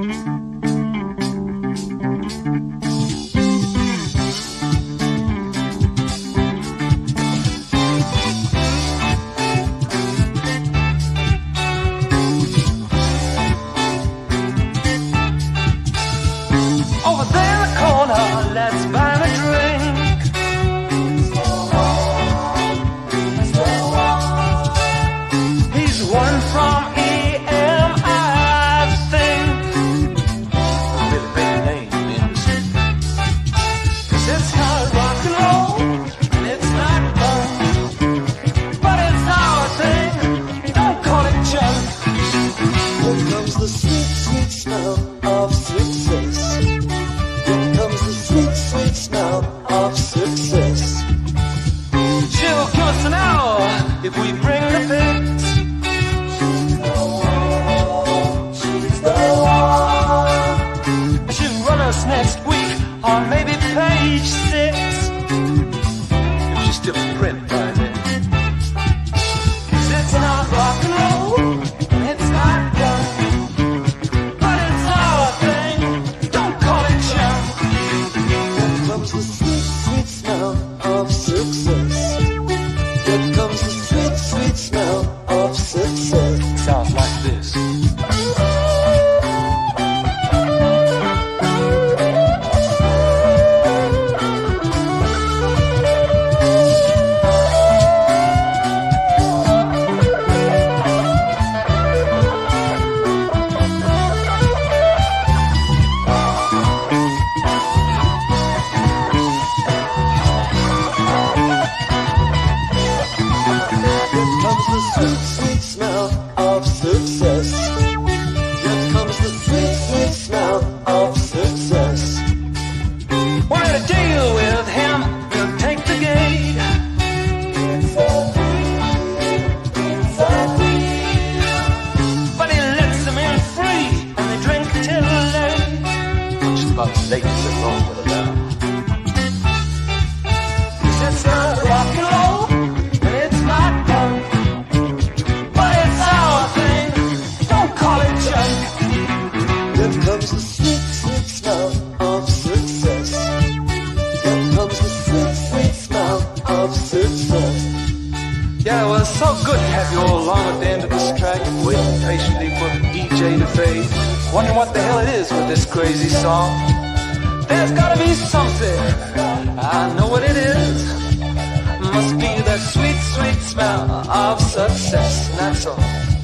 Yeah, well, it's so good to have you all along at the end of this track, waiting patiently for the DJ to fade, wondering what the hell it is with this crazy song. There's gotta be something, I know what it is. Must be that sweet, sweet smell of success, and that's all.